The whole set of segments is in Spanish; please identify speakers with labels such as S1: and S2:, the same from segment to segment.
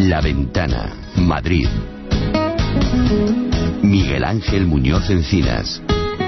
S1: La Ventana, Madrid. Miguel Ángel Muñoz Encinas.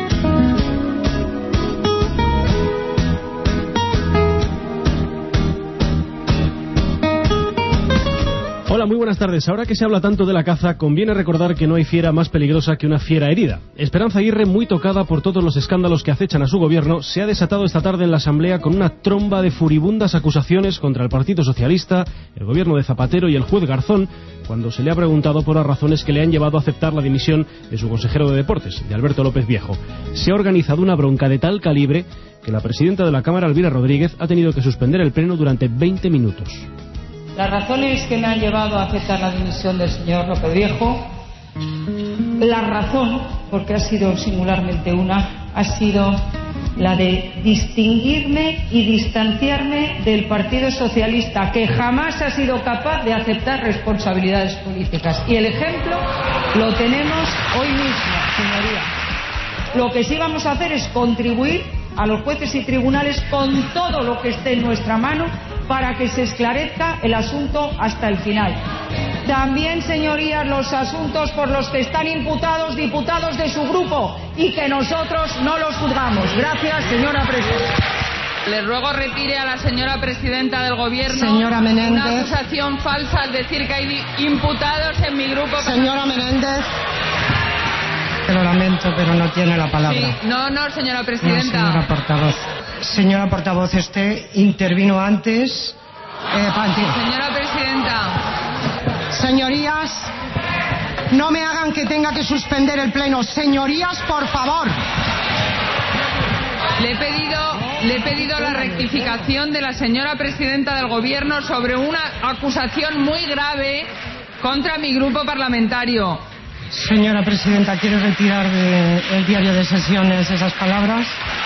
S2: Hola, muy buenas tardes. Ahora que se habla tanto de la caza, conviene recordar que no hay fiera más peligrosa que una fiera herida. Esperanza Aguirre, muy tocada por todos los escándalos que acechan a su gobierno, se ha desatado esta tarde en la Asamblea con una tromba de furibundas acusaciones contra el Partido Socialista, el gobierno de Zapatero y el juez Garzón, cuando se le ha preguntado por las razones que le han llevado a aceptar la dimisión de su consejero de Deportes, de Alberto López Viejo. Se ha organizado una bronca de tal calibre que la presidenta de la Cámara, Elvira Rodríguez, ha tenido que suspender el pleno durante 20 minutos.
S3: Las razones que me han llevado a aceptar la dimisión del señor López Viejo, la razón, porque ha sido singularmente una, ha sido la de distinguirme y distanciarme del Partido Socialista, que jamás ha sido capaz de aceptar responsabilidades políticas. Y el ejemplo lo tenemos hoy mismo, señoría. Lo que sí vamos a hacer es contribuir a los jueces y tribunales con todo lo que esté en nuestra mano para que se esclarezca el asunto hasta el final. También, señorías, los asuntos por los que están imputados diputados de su grupo y que nosotros no los juzgamos. Gracias, señora presidenta.
S4: Le ruego retire a la señora presidenta del Gobierno
S3: señora Menéndez,
S4: una acusación falsa al decir que hay imputados en mi grupo.
S3: Señora Menéndez. Lo lamento, pero no tiene la palabra.
S4: Sí, no, señora presidenta.
S3: No, señora portavoz. Señora portavoz, usted intervino antes.
S4: Señora presidenta.
S3: Señorías, no me hagan que tenga que suspender el pleno. Señorías, por favor.
S4: Le he pedido la rectificación de la señora presidenta del Gobierno sobre una acusación muy grave contra mi grupo parlamentario.
S3: Señora presidenta, ¿quiere retirar del diario de sesiones esas palabras?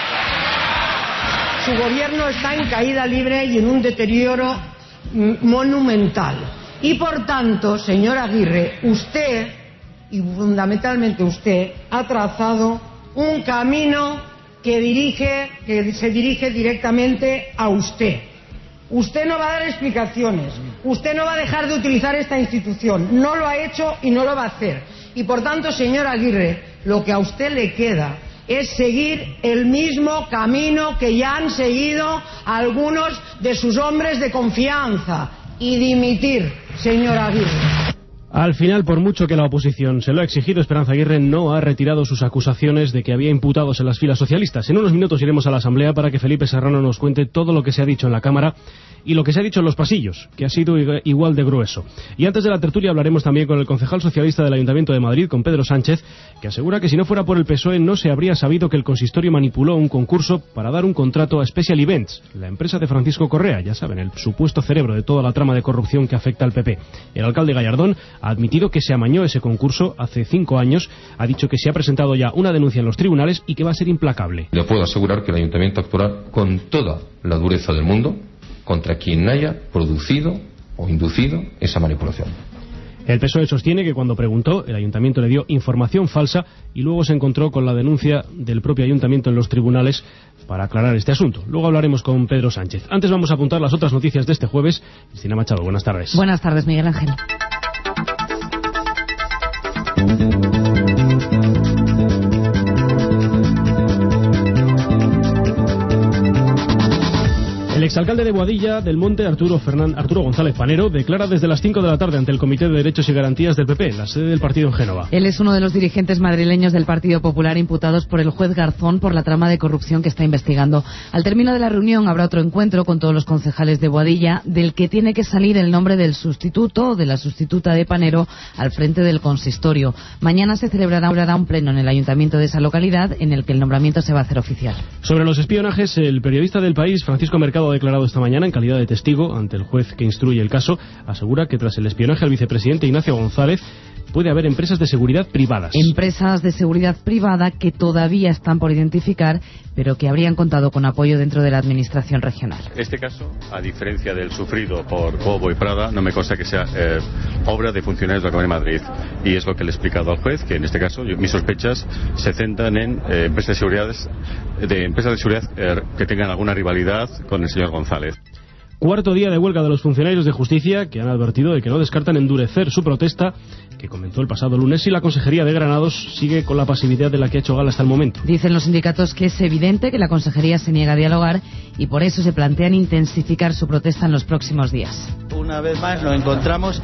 S3: Su gobierno está en caída libre y en un deterioro monumental. Y por tanto, señora Aguirre, usted, y fundamentalmente usted, ha trazado un camino que se dirige directamente a usted. Usted no va a dar explicaciones, usted no va a dejar de utilizar esta institución, no lo ha hecho y no lo va a hacer. Y por tanto, señora Aguirre, lo que a usted le queda es seguir el mismo camino que ya han seguido algunos de sus hombres de confianza y dimitir, señora Aguirre.
S2: Al final, por mucho que la oposición se lo ha exigido, Esperanza Aguirre no ha retirado sus acusaciones de que había imputados en las filas socialistas. En unos minutos iremos a la Asamblea para que Felipe Serrano nos cuente todo lo que se ha dicho en la Cámara y lo que se ha dicho en los pasillos, que ha sido igual de grueso. Y antes de la tertulia hablaremos también con el concejal socialista del Ayuntamiento de Madrid, con Pedro Sánchez, que asegura que si no fuera por el PSOE no se habría sabido que el consistorio manipuló un concurso para dar un contrato a Special Events, la empresa de Francisco Correa, ya saben, el supuesto cerebro de toda la trama de corrupción que afecta al PP. El alcalde Gallardón ha admitido que se amañó ese concurso hace 5 años, ha dicho que se ha presentado ya una denuncia en los tribunales y que va a ser implacable.
S5: Le puedo asegurar que el Ayuntamiento actuará con toda la dureza del mundo contra quien haya producido o inducido esa manipulación.
S2: El PSOE sostiene que cuando preguntó, el Ayuntamiento le dio información falsa y luego se encontró con la denuncia del propio Ayuntamiento en los tribunales para aclarar este asunto. Luego hablaremos con Pedro Sánchez. Antes vamos a apuntar las otras noticias de este jueves. Cristina Machado, buenas tardes.
S6: Buenas tardes, Miguel Ángel.
S2: El exalcalde de Boadilla del Monte, Arturo González Panero, declara desde las 5 de la tarde ante el Comité de Derechos y Garantías del PP, la sede del partido en Génova.
S6: Él es uno de los dirigentes madrileños del Partido Popular imputados por el juez Garzón por la trama de corrupción que está investigando. Al término de la reunión habrá otro encuentro con todos los concejales de Boadilla, del que tiene que salir el nombre del sustituto o de la sustituta de Panero al frente del consistorio. Mañana se celebrará un pleno en el ayuntamiento de esa localidad en el que el nombramiento se va a hacer oficial.
S2: Sobre los espionajes, el periodista del País, Francisco Mercado, ha declarado esta mañana en calidad de testigo ante el juez que instruye el caso. Asegura que tras el espionaje al vicepresidente Ignacio González puede haber empresas de seguridad privadas.
S6: Empresas de seguridad privada que todavía están por identificar, pero que habrían contado con apoyo dentro de la administración regional.
S7: Este caso, a diferencia del sufrido por Bobo y Prada, no me consta que sea obra de funcionarios de la Comunidad de Madrid. Y es lo que le he explicado al juez, que en este caso mis sospechas se centran en empresas de seguridad que tengan alguna rivalidad con el señor González.
S2: Cuarto día de huelga de los funcionarios de justicia, que han advertido de que no descartan endurecer su protesta, que comenzó el pasado lunes, y la Consejería de Granados sigue con la pasividad de la que ha hecho gala hasta el momento.
S6: Dicen los sindicatos que es evidente que la Consejería se niega a dialogar y por eso se plantean intensificar su protesta en los próximos días.
S8: Una vez más nos encontramos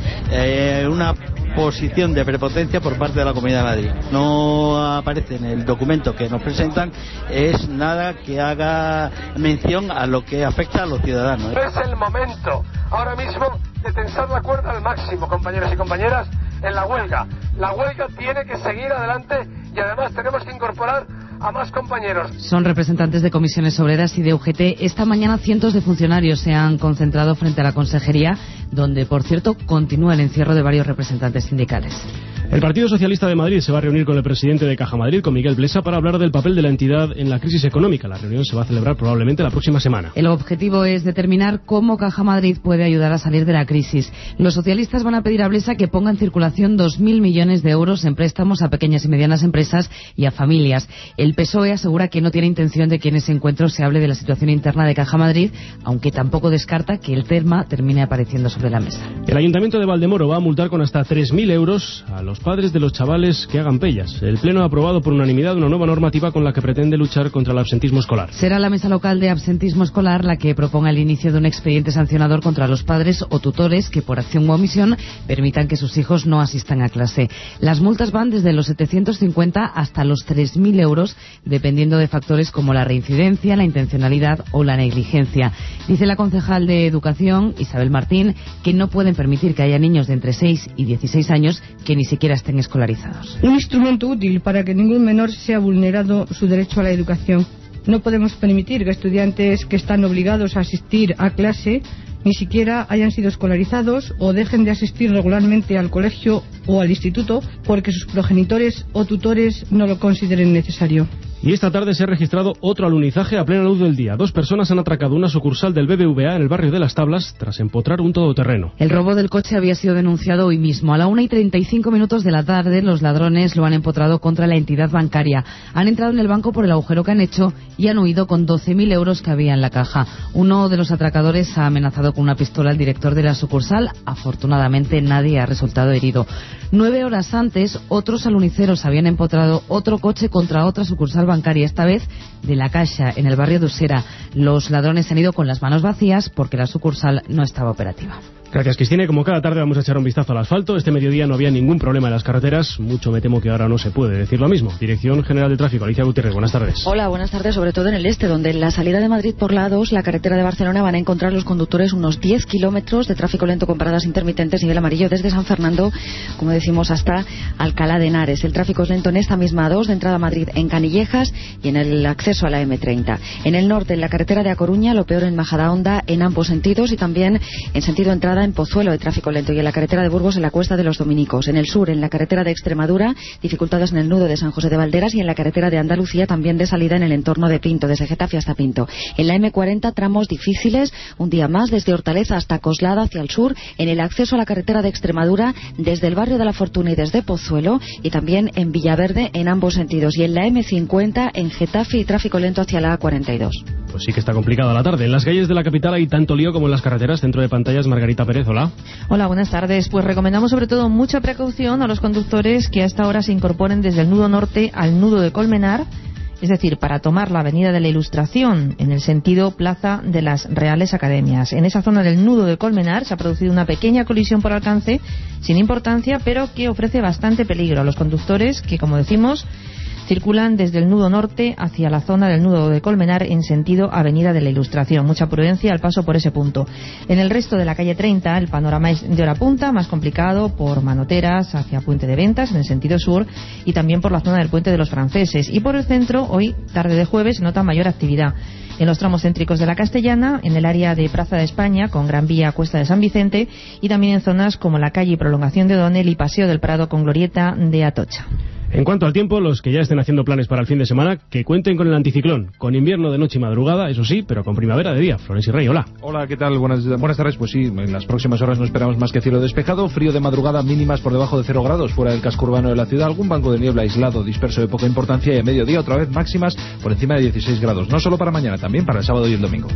S8: una posición de prepotencia por parte de la Comunidad de Madrid. No aparece en el documento que nos presentan es nada que haga mención a lo que afecta a los ciudadanos.
S9: Es el momento ahora mismo de tensar la cuerda al máximo, compañeros y compañeras, en la huelga. La huelga tiene que seguir adelante y además tenemos que incorporar a más compañeros.
S6: Son representantes de comisiones obreras y de UGT. Esta mañana cientos de funcionarios se han concentrado frente a la Consejería, donde, por cierto, continúa el encierro de varios representantes sindicales.
S2: El Partido Socialista de Madrid se va a reunir con el presidente de Caja Madrid, con Miguel Blesa, para hablar del papel de la entidad en la crisis económica. La reunión se va a celebrar probablemente la próxima semana.
S6: El objetivo es determinar cómo Caja Madrid puede ayudar a salir de la crisis. Los socialistas van a pedir a Blesa que ponga en circulación 2.000 millones de euros en préstamos a pequeñas y medianas empresas y a familias. El PSOE asegura que no tiene intención de que en ese encuentro se hable de la situación interna de Caja Madrid, aunque tampoco descarta que el tema termine apareciendo sobre la mesa.
S2: El Ayuntamiento de Valdemoro va a multar con hasta 3.000 euros a los padres de los chavales que hagan pellas. El Pleno ha aprobado por unanimidad una nueva normativa con la que pretende luchar contra el absentismo escolar.
S6: Será la Mesa Local de Absentismo Escolar la que proponga el inicio de un expediente sancionador contra los padres o tutores que, por acción u omisión, permitan que sus hijos no asistan a clase. Las multas van desde los 750 hasta los 3.000 euros, dependiendo de factores como la reincidencia, la intencionalidad o la negligencia. Dice la concejal de Educación, Isabel Martín, que no pueden permitir que haya niños de entre 6 y 16 años que ni siquiera estén escolarizados.
S10: Un instrumento útil para que ningún menor sea vulnerado su derecho a la educación. No podemos permitir que estudiantes que están obligados a asistir a clase ni siquiera hayan sido escolarizados o dejen de asistir regularmente al colegio o al instituto porque sus progenitores o tutores no lo consideren necesario.
S2: Y esta tarde se ha registrado otro alunizaje a plena luz del día. 2 personas han atracado una sucursal del BBVA en el barrio de Las Tablas tras empotrar un todoterreno.
S6: El robo del coche había sido denunciado hoy mismo. A la 1:35 de la tarde, los ladrones lo han empotrado contra la entidad bancaria. Han entrado en el banco por el agujero que han hecho y han huido con 12.000 euros que había en la caja. Uno de los atracadores ha amenazado con una pistola al director de la sucursal. Afortunadamente, nadie ha resultado herido. 9 horas antes, otros aluniceros habían empotrado otro coche contra otra sucursal bancaria, esta vez de la Caixa, en el barrio de Usera. Los ladrones han ido con las manos vacías porque la sucursal no estaba operativa.
S2: Gracias, Cristina. Como cada tarde vamos a echar un vistazo al asfalto. Este mediodía no había ningún problema en las carreteras. Mucho me temo que ahora no se puede decir lo mismo. Dirección General de Tráfico, Alicia Gutiérrez, buenas tardes.
S11: Hola, buenas tardes, sobre todo en el este, donde en la salida de Madrid por la A2, la carretera de Barcelona, van a encontrar los conductores unos 10 kilómetros de tráfico lento con paradas intermitentes, nivel amarillo, desde San Fernando, como decimos, hasta Alcalá de Henares. El tráfico es lento en esta misma A2, de entrada a Madrid en Canillejas y en el acceso a la M30. En el norte, en la carretera de A Coruña, lo peor en Majadahonda en ambos sentidos, y también en sentido entrada en Pozuelo de tráfico lento, y en la carretera de Burgos en la Cuesta de los Dominicos. En el sur, en la carretera de Extremadura, dificultades en el nudo de San José de Valderas, y en la carretera de Andalucía también de salida en el entorno de Pinto, desde Getafe hasta Pinto. En la M40, tramos difíciles, un día más, desde Hortaleza hasta Coslada hacia el sur, en el acceso a la carretera de Extremadura, desde el barrio de la Fortuna y desde Pozuelo, y también en Villaverde en ambos sentidos. Y en la M50, en Getafe, y tráfico lento hacia la A42.
S2: Pues sí que está complicada la tarde. En las calles de la capital hay tanto lío como en las carreteras. Centro de pantallas, Margarita Pérez, hola.
S12: Hola, buenas tardes. Pues recomendamos sobre todo mucha precaución a los conductores que a esta hora se incorporen desde el nudo norte al nudo de Colmenar, es decir, para tomar la avenida de la Ilustración en el sentido Plaza de las Reales Academias. En esa zona del nudo de Colmenar se ha producido una pequeña colisión por alcance sin importancia, pero que ofrece bastante peligro a los conductores que, como decimos, circulan desde el nudo norte hacia la zona del nudo de Colmenar en sentido Avenida de la Ilustración. Mucha prudencia al paso por ese punto. En el resto de la calle 30 el panorama es de hora punta, más complicado por Manoteras hacia Puente de Ventas en el sentido sur, y también por la zona del Puente de los Franceses. Y por el centro, hoy, tarde de jueves, se nota mayor actividad en los tramos céntricos de la Castellana, en el área de Plaza de España, con Gran Vía, Cuesta de San Vicente, y también en zonas como la calle y Prolongación de O'Donnell y Paseo del Prado con Glorieta de Atocha.
S2: En cuanto al tiempo, los que ya estén haciendo planes para el fin de semana, que cuenten con el anticiclón, con invierno de noche y madrugada, eso sí, pero con primavera de día. Florencio Rey, hola.
S13: Hola, ¿qué tal? Buenas tardes. Pues sí, en las próximas horas no esperamos más que cielo despejado, frío de madrugada, mínimas por debajo de 0 grados fuera del casco urbano de la ciudad, algún banco de niebla aislado, disperso de poca importancia, y a mediodía otra vez máximas por encima de 16 grados. No solo para mañana, también para el sábado y el domingo.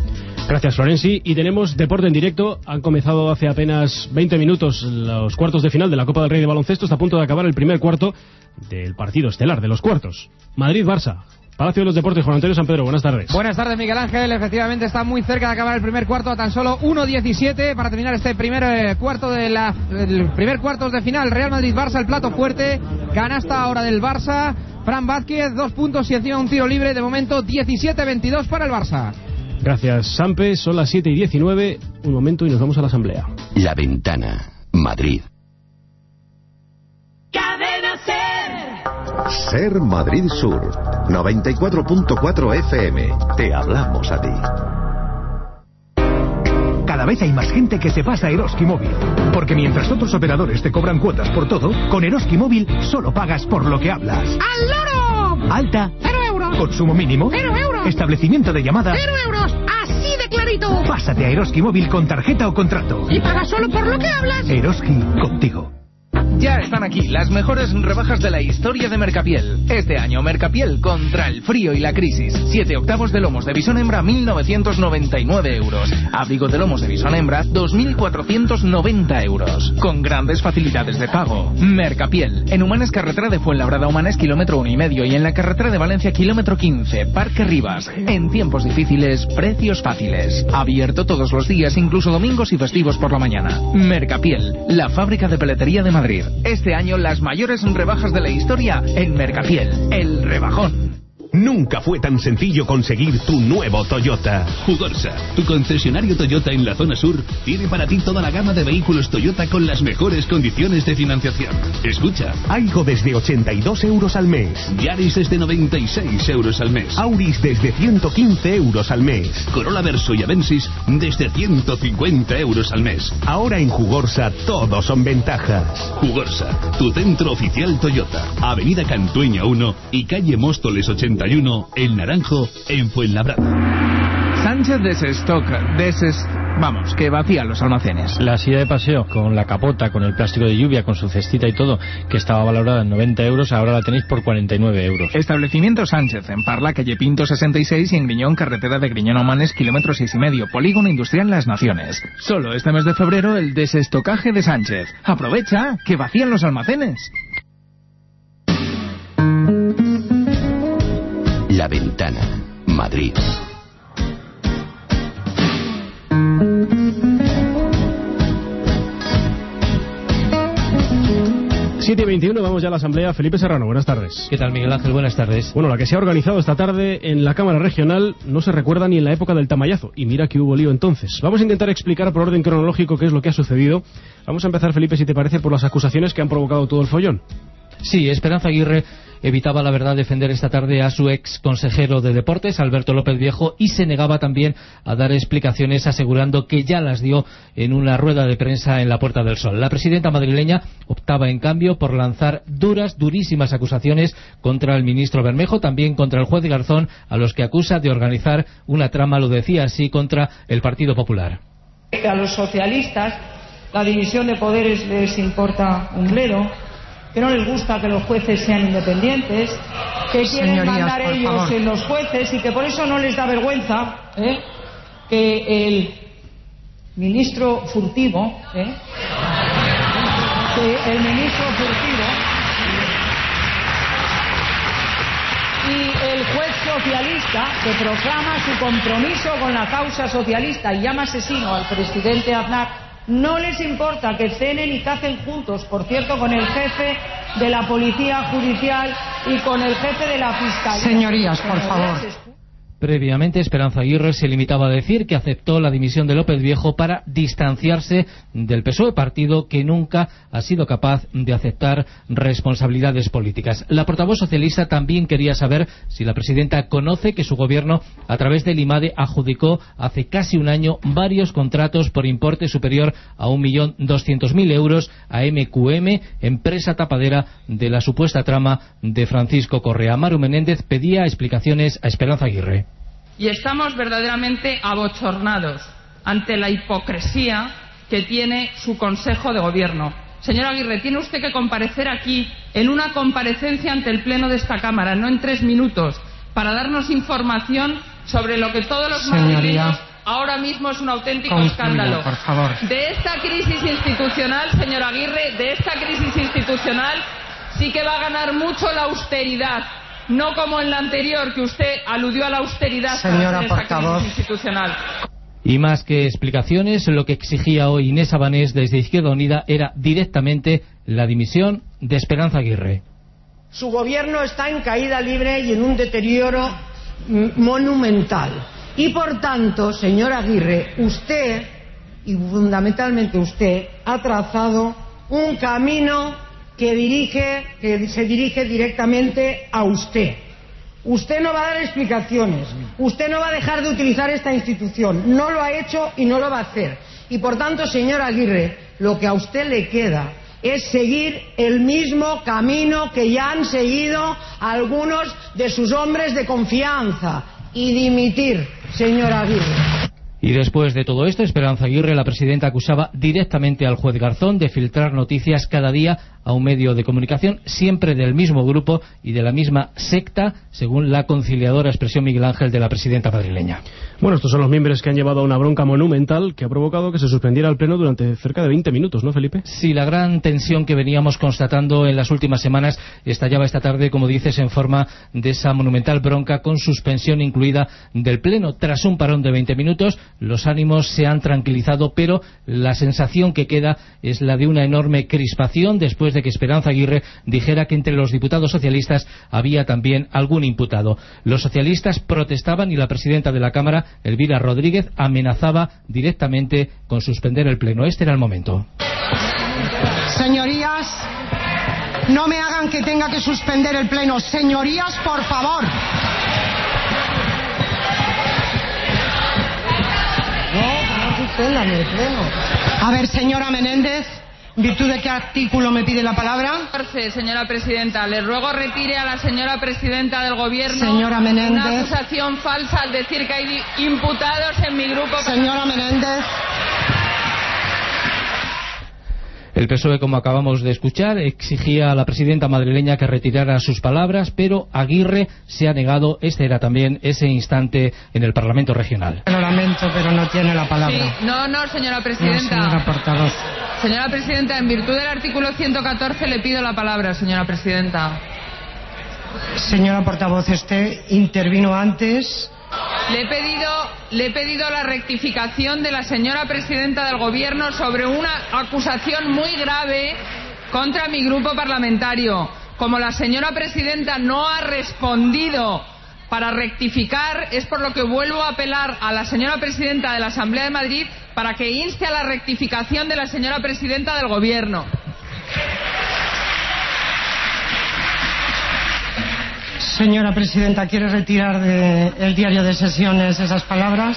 S2: Gracias, Florenzi. Y tenemos deporte en directo. Han comenzado hace apenas 20 minutos los cuartos de final de la Copa del Rey de baloncesto. Está a punto de acabar el primer cuarto del partido estelar de los cuartos. Madrid-Barça. Palacio de los Deportes, Juan Antonio San Pedro, buenas tardes.
S14: Buenas tardes, Miguel Ángel. Efectivamente está muy cerca de acabar el primer cuarto, a tan solo 1:17 para terminar este primer cuarto del primer cuartos de final. Real Madrid-Barça, el plato fuerte. Canasta ahora del Barça. Fran Vázquez, 2 puntos y encima un tiro libre. De momento 17-22 para el Barça.
S2: Gracias, Sampe. Son las 7:19. Un momento y nos vamos a la asamblea.
S1: La Ventana, Madrid.
S15: Cadena Ser.
S16: Ser Madrid Sur, 94.4 FM. Te hablamos a ti.
S17: Cada vez hay más gente que se pasa a Eroski Móvil. Porque mientras otros operadores te cobran cuotas por todo, con Eroski Móvil solo pagas por lo que hablas.
S15: ¡Al loro!
S17: Alta.
S15: 0 euros.
S17: Consumo mínimo.
S15: 0 euros.
S17: Establecimiento de llamadas.
S15: 0 euros. Así de clarito.
S17: Pásate a Eroski Móvil con tarjeta o contrato.
S15: Y pagas solo por lo que hablas.
S17: Eroski, contigo.
S18: Ya están aquí las mejores rebajas de la historia de Mercapiel. Este año Mercapiel contra el frío y la crisis. 7 octavos de lomos de bisón hembra, 1.999 euros. Abrigo de lomos de bisón hembra, 2.490 euros. Con grandes facilidades de pago. Mercapiel. En Humanes, carretera de Fuenlabrada Humanes, kilómetro 1,5. Y en la carretera de Valencia, kilómetro 15. Parque Rivas. En tiempos difíciles, precios fáciles. Abierto todos los días, incluso domingos y festivos por la mañana. Mercapiel. La fábrica de peletería de Madrid. Este año las mayores rebajas de la historia en Mercapiel. El rebajón.
S17: Nunca fue tan sencillo conseguir tu nuevo Toyota.
S19: Jugorsa, tu concesionario Toyota en la zona sur, tiene para ti toda la gama de vehículos Toyota con las mejores condiciones de financiación. Escucha.
S17: Aygo desde 82 euros al mes.
S19: Yaris desde 96 euros al mes.
S17: Auris desde 115 euros al mes.
S19: Corolla Verso y Avensis desde 150 euros al mes.
S17: Ahora en Jugorsa todos son ventajas.
S19: Jugorsa, tu centro oficial Toyota. Avenida Cantueña 1 y calle Móstoles 81, El Naranjo, en Fuenlabrada.
S18: Sánchez Vamos, que vacía los almacenes.
S20: La silla de paseo con la capota, con el plástico de lluvia, con su cestita y todo, que estaba valorada en 90 euros, ahora la tenéis por 49 euros.
S18: Establecimiento Sánchez, en Parla, calle Pinto 66 y en Griñón, carretera de Griñón a Humanes, kilómetro 6,5, Polígono Industrial Las Naciones. Solo este mes de febrero el desestocaje de Sánchez. Aprovecha, que vacían los almacenes.
S1: La Ventana, Madrid.
S2: Siete y 21, vamos ya a la asamblea. Felipe Serrano, buenas tardes.
S20: ¿Qué tal, Miguel Ángel? Buenas tardes.
S2: Bueno, la que se ha organizado esta tarde en la Cámara Regional no se recuerda ni en la época del Tamayazo, y mira que hubo lío entonces. Vamos a intentar explicar por orden cronológico qué es lo que ha sucedido. Vamos a empezar, Felipe, si te parece, por las acusaciones que han provocado todo el follón.
S20: Sí, Esperanza Aguirre evitaba, la verdad, defender esta tarde a su ex consejero de Deportes, Alberto López Viejo, y se negaba también a dar explicaciones, asegurando que ya las dio en una rueda de prensa en la Puerta del Sol. La presidenta madrileña optaba, en cambio, por lanzar durísimas acusaciones contra el ministro Bermejo, también contra el juez Garzón, a los que acusa de organizar una trama, lo decía así, contra el Partido Popular.
S3: A los socialistas la división de poderes les importa un bledo, que no les gusta que los jueces sean independientes, que quieren mandar ellos en los jueces y que por eso no les da vergüenza que el ministro furtivo, y el juez socialista, que proclama su compromiso con la causa socialista y llama asesino al presidente Aznar, no les importa que cenen y cacen juntos, por cierto, con el jefe de la Policía Judicial y con el jefe de la Fiscalía.
S14: Señorías, por favor.
S20: Previamente, Esperanza Aguirre se limitaba a decir que aceptó la dimisión de López Viejo para distanciarse del PSOE, partido que nunca ha sido capaz de aceptar responsabilidades políticas. La portavoz socialista también quería saber si la presidenta conoce que su gobierno, a través del IMADE, adjudicó hace casi un año varios contratos por importe superior a 1.200.000 euros a MQM, empresa tapadera de la supuesta trama de Francisco Correa. Maru Menéndez pedía explicaciones a Esperanza Aguirre.
S4: Y estamos verdaderamente abochornados ante la hipocresía que tiene su Consejo de Gobierno. Señor Aguirre, tiene usted que comparecer aquí en una comparecencia ante el Pleno de esta Cámara, no en 3 minutos, para darnos información sobre lo que todos los madrileños ahora mismo es un auténtico
S15: Concluya,
S4: escándalo.
S15: por favor.
S4: De esta crisis institucional, señor Aguirre, de esta crisis institucional sí que va a ganar mucho la austeridad, no como en la anterior, que usted aludió a la austeridad
S15: Señora
S4: para hacer esa
S15: portavoz.
S4: crisis institucional.
S20: Y más que explicaciones, lo que exigía hoy Inés Abanés desde Izquierda Unida era directamente la dimisión de Esperanza Aguirre.
S21: Su gobierno está en caída libre y en un deterioro monumental. Y por tanto, señor Aguirre, usted, y fundamentalmente usted, ha trazado un camino que se dirige directamente a usted. Usted no va a dar explicaciones, usted no va a dejar de utilizar esta institución, no lo ha hecho y no lo va a hacer. Y por tanto, señor Aguirre, lo que a usted le queda es seguir el mismo camino que ya han seguido algunos de sus hombres de confianza y dimitir, señor Aguirre.
S20: Y después de todo esto, Esperanza Aguirre, la presidenta, acusaba directamente al juez Garzón de filtrar noticias cada día a un medio de comunicación, siempre del mismo grupo y de la misma secta, según la conciliadora expresión Miguel Ángel de la presidenta madrileña.
S2: Bueno, estos son los miembros que han llevado a una bronca monumental que ha provocado que se suspendiera el pleno durante cerca de 20 minutos, ¿no, Felipe?
S20: Sí, la gran tensión que veníamos constatando en las últimas semanas estallaba esta tarde, como dices, en forma de esa monumental bronca con suspensión incluida del pleno. Tras un parón de 20 minutos, los ánimos se han tranquilizado, pero la sensación que queda es la de una enorme crispación después de que Esperanza Aguirre dijera que entre los diputados socialistas había también algún imputado. Los socialistas protestaban y la presidenta de la Cámara, Elvira Rodríguez, amenazaba directamente con suspender el pleno. Este era el momento.
S21: Señorías, no me hagan que tenga que suspender el pleno. Señorías, por favor. No suspendan el pleno. A ver, señora Menéndez, ¿en virtud de qué artículo me pide la palabra?
S4: Señora presidenta, le ruego retire a la señora presidenta del gobierno
S21: Señora Menéndez.
S4: una acusación falsa al decir que hay imputados en mi grupo.
S21: Señora Menéndez.
S20: El PSOE, como acabamos de escuchar, exigía a la presidenta madrileña que retirara sus palabras, pero Aguirre se ha negado. Este era también ese instante en el Parlamento Regional.
S21: Lo lamento, pero no tiene la palabra.
S4: Sí, no, señora presidenta.
S21: No, señora portavoz.
S4: Señora presidenta, en virtud del artículo 114 le pido la palabra, señora presidenta.
S21: Señora portavoz, usted intervino antes.
S4: Le he pedido la rectificación de la señora presidenta del gobierno sobre una acusación muy grave contra mi grupo parlamentario. Como la señora presidenta no ha respondido para rectificar, es por lo que vuelvo a apelar a la señora presidenta de la Asamblea de Madrid para que inste a la rectificación de la señora presidenta del gobierno.
S21: Señora presidenta, ¿quiere retirar del diario de sesiones esas palabras?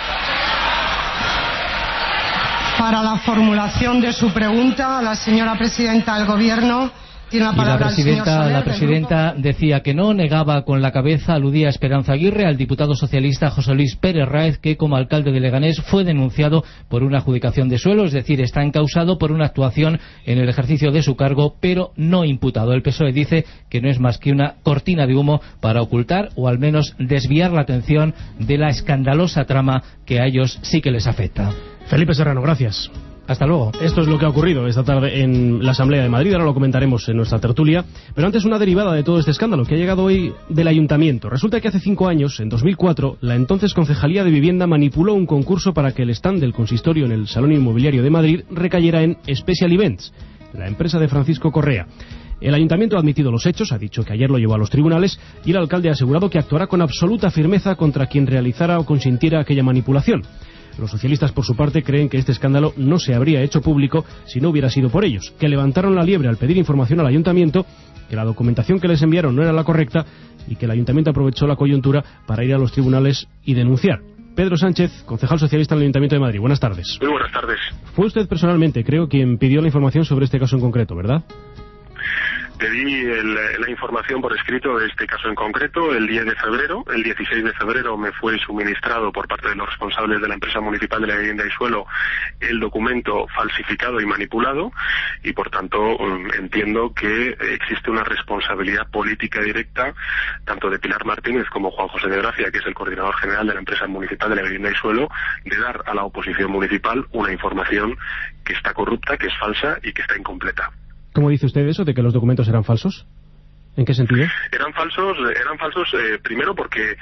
S21: Para la formulación de su pregunta, la señora presidenta del Gobierno tiene la palabra el señor Soler.
S20: La presidenta decía que no, negaba con la cabeza, aludía a Esperanza Aguirre, al diputado socialista José Luis Pérez Raez, que como alcalde de Leganés fue denunciado por una adjudicación de suelo, es decir, está encausado por una actuación en el ejercicio de su cargo, pero no imputado. El PSOE dice que no es más que una cortina de humo para ocultar o al menos desviar la atención de la escandalosa trama que a ellos sí que les afecta.
S2: Felipe Serrano, gracias.
S20: Hasta luego.
S2: Esto es lo que ha ocurrido esta tarde en la Asamblea de Madrid. Ahora lo comentaremos en nuestra tertulia. Pero antes, una derivada de todo este escándalo que ha llegado hoy del Ayuntamiento. Resulta que hace 5 años, en 2004, la entonces Concejalía de Vivienda manipuló un concurso para que el stand del consistorio en el Salón Inmobiliario de Madrid recayera en Special Events, la empresa de Francisco Correa. El Ayuntamiento ha admitido los hechos, ha dicho que ayer lo llevó a los tribunales y el alcalde ha asegurado que actuará con absoluta firmeza contra quien realizara o consintiera aquella manipulación. Los socialistas, por su parte, creen que este escándalo no se habría hecho público si no hubiera sido por ellos, que levantaron la liebre al pedir información al Ayuntamiento, que la documentación que les enviaron no era la correcta y que el Ayuntamiento aprovechó la coyuntura para ir a los tribunales y denunciar. Pedro Sánchez, concejal socialista en el Ayuntamiento de Madrid. Buenas tardes.
S22: Muy buenas tardes.
S2: Fue usted personalmente, creo, quien pidió la información sobre este caso en concreto, ¿verdad?
S5: Pedí la información por escrito de este caso en concreto el 10 de febrero. El 16 de febrero me fue suministrado por parte de los responsables de la empresa municipal de la vivienda y suelo el documento falsificado y manipulado, y por tanto entiendo que existe una responsabilidad política directa tanto de Pilar Martínez como Juan José de Gracia, que es el coordinador general de la empresa municipal de la vivienda y suelo, de dar a la oposición municipal una información que está corrupta, que es falsa y que está incompleta.
S2: ¿Cómo dice usted eso de que los documentos eran falsos? ¿En qué sentido?
S5: Eran falsos primero porque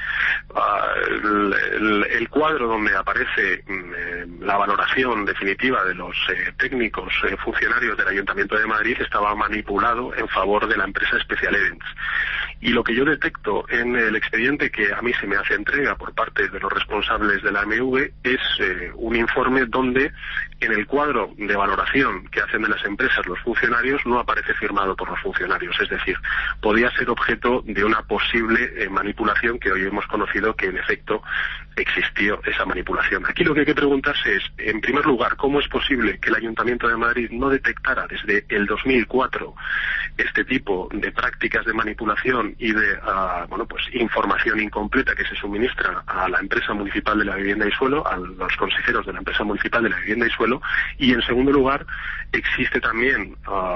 S5: el cuadro donde aparece la valoración definitiva de los técnicos funcionarios del Ayuntamiento de Madrid estaba manipulado en favor de la empresa Special Events. Y lo que yo detecto en el expediente que a mí se me hace entrega por parte de los responsables de la AMV es un informe donde en el cuadro de valoración que hacen de las empresas los funcionarios no aparece firmado por los funcionarios, es decir, podía ser objeto de una posible manipulación que hoy hemos conocido que en efecto existió esa manipulación. Aquí lo que hay que preguntarse es, en primer lugar, ¿cómo es posible que el Ayuntamiento de Madrid no detectara desde el 2004 este tipo de prácticas de manipulación y de información incompleta que se suministra a la empresa municipal de la vivienda y suelo, a los consejeros de la empresa municipal de la vivienda y suelo? Y en segundo lugar, existe también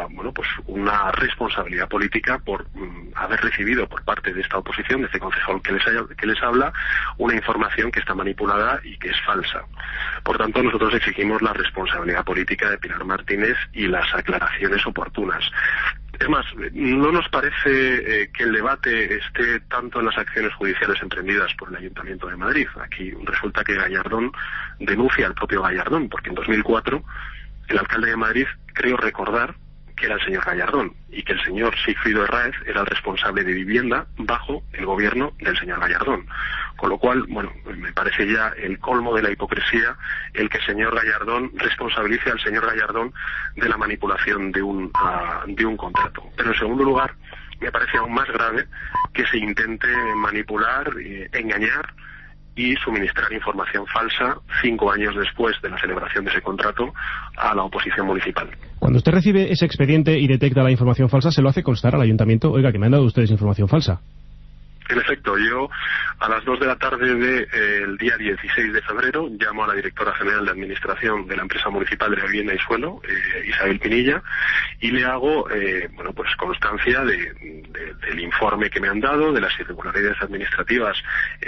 S5: una responsabilidad política por haber recibido por parte de esta oposición, de este concejal que les habla, una información que está manipulada y que es falsa. Por tanto, nosotros exigimos la responsabilidad política de Pilar Martínez y las aclaraciones oportunas. Es más, no nos parece que el debate esté tanto en las acciones judiciales emprendidas por el Ayuntamiento de Madrid. Aquí resulta que Gallardón denuncia al propio Gallardón, porque en 2004 el alcalde de Madrid, creo recordar, que era el señor Gallardón, y que el señor Sigfrido Herráez era el responsable de vivienda bajo el gobierno del señor Gallardón. Con lo cual, me parece ya el colmo de la hipocresía el que el señor Gallardón responsabilice al señor Gallardón de la manipulación de un contrato. Pero en segundo lugar, me parece aún más grave que se intente manipular, engañar y suministrar información falsa 5 años después de la celebración de ese contrato a la oposición municipal.
S2: Cuando usted recibe ese expediente y detecta la información falsa, ¿se lo hace constar al ayuntamiento? Oiga, que me han dado ustedes información falsa.
S5: En efecto, yo a las 2 de la tarde del día 16 de febrero llamo a la directora general de Administración de la empresa municipal de la vivienda y suelo, Isabel Pinilla, y le hago constancia del informe que me han dado, de las irregularidades administrativas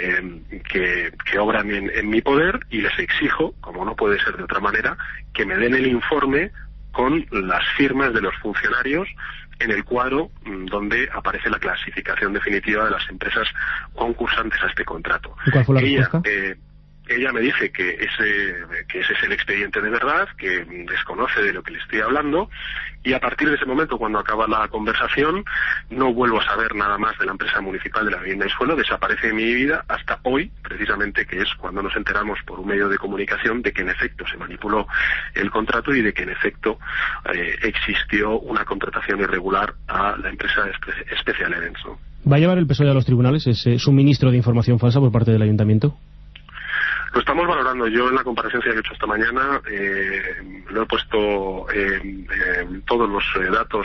S5: que obran en mi poder, y les exijo, como no puede ser de otra manera, que me den el informe con las firmas de los funcionarios en el cuadro donde aparece la clasificación definitiva de las empresas concursantes a este contrato.
S2: ¿Y cuál fue la respuesta?
S5: Ella me dice que ese es el expediente de verdad, que desconoce de lo que le estoy hablando, y a partir de ese momento, cuando acaba la conversación, no vuelvo a saber nada más de la empresa municipal de la vivienda y suelo, desaparece de mi vida hasta hoy, precisamente, que es cuando nos enteramos por un medio de comunicación de que en efecto se manipuló el contrato y de que en efecto existió una contratación irregular a la empresa Special Events, ¿no?
S2: ¿Va a llevar el PSOE a los tribunales ese suministro de información falsa por parte del ayuntamiento?
S5: Lo estamos valorando. Yo en la comparecencia que he hecho esta mañana lo he puesto todos los datos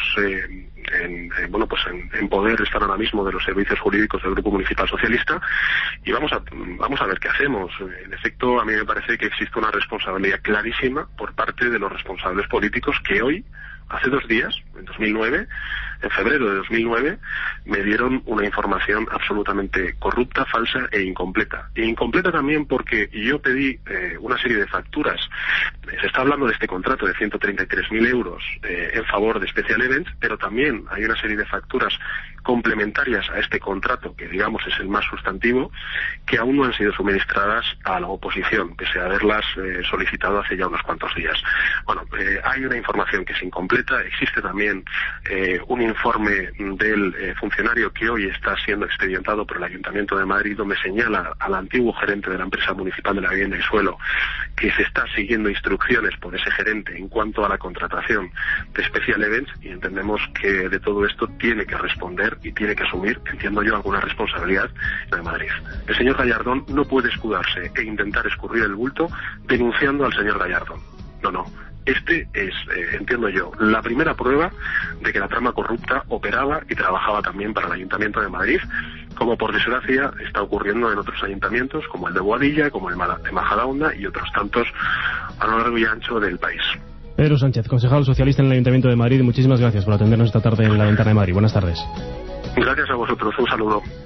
S5: en poder están ahora mismo de los servicios jurídicos del Grupo Municipal Socialista, y vamos a ver qué hacemos. En efecto, a mí me parece que existe una responsabilidad clarísima por parte de los responsables políticos que hoy, hace 2 días, en febrero de 2009, me dieron una información absolutamente corrupta, falsa e incompleta. E incompleta también porque yo pedí una serie de facturas. Se está hablando de este contrato de 133.000 euros en favor de Special Events, pero también hay una serie de facturas complementarias a este contrato, que digamos es el más sustantivo, que aún no han sido suministradas a la oposición, pese a haberlas solicitado hace ya unos cuantos días. Hay una información que es incompleta. Existe también un informe del funcionario que hoy está siendo expedientado por el Ayuntamiento de Madrid, donde señala al antiguo gerente de la empresa municipal de la vivienda y suelo que se está siguiendo instrucciones por ese gerente en cuanto a la contratación de Special Events, y entendemos que de todo esto tiene que responder y tiene que asumir, entiendo yo, alguna responsabilidad de Madrid. El señor Gallardón no puede escudarse e intentar escurrir el bulto denunciando al señor Gallardón. No. Este es, entiendo yo, la primera prueba de que la trama corrupta operaba y trabajaba también para el Ayuntamiento de Madrid, como por desgracia está ocurriendo en otros ayuntamientos, como el de Boadilla, como el de Majadahonda y otros tantos a lo largo y ancho del país.
S2: Pedro Sánchez, concejal socialista en el Ayuntamiento de Madrid, muchísimas gracias por atendernos esta tarde en La Ventana de Madrid. Buenas tardes.
S5: Gracias a vosotros, un saludo.